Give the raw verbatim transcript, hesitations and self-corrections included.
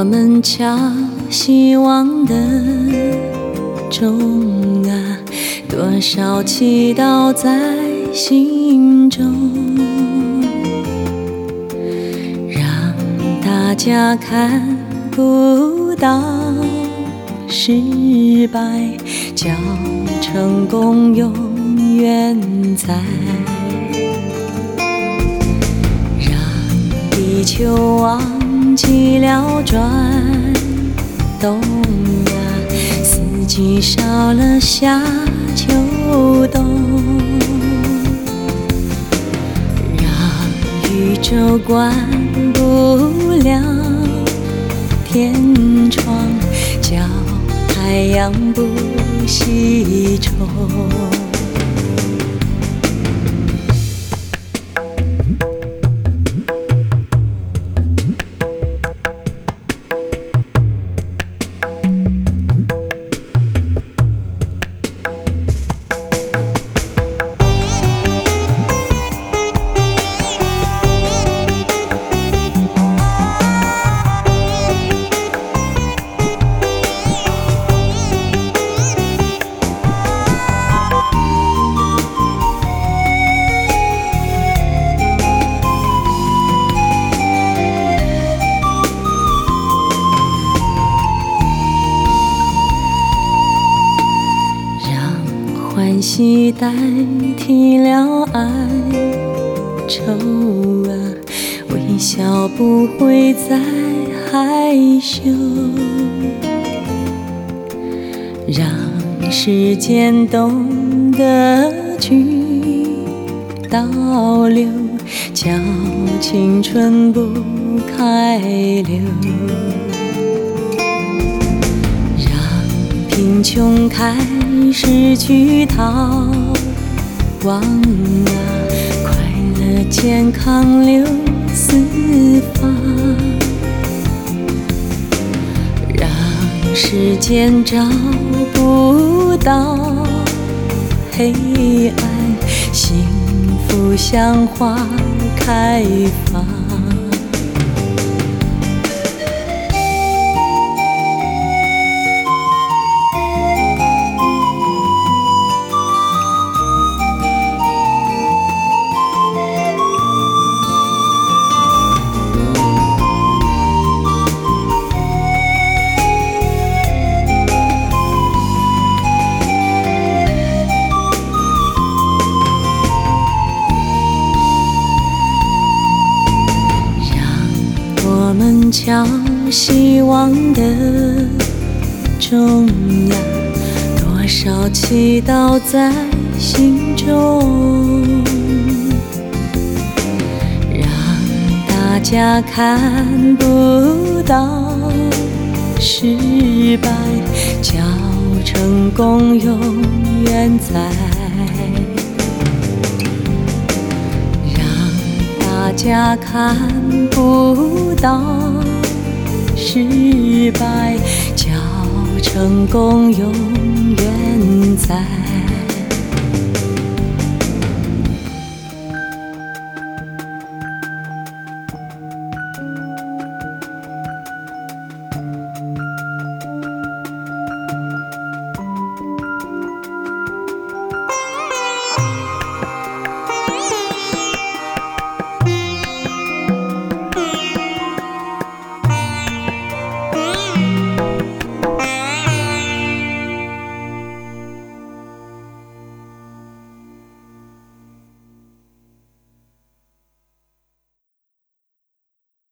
们敲希望的钟啊，多少祈祷在心中，让大家看不到失败，叫成功永远在，让地球忘记了转动啊，四季少了夏秋冬，让宇宙关不了天窗，叫太阳不西冲。欢喜代替了哀愁啊，微笑不会再害羞，让时间懂得去倒流，叫青春不开流，让贫穷开失去逃亡啊，快乐健康流四方，让时间找不到黑暗，幸福像花开放。我们敲希望的钟啊，多少祈祷在心中，让大家看不到失败，叫成功永远在，大家看不到失败，叫成功永远在。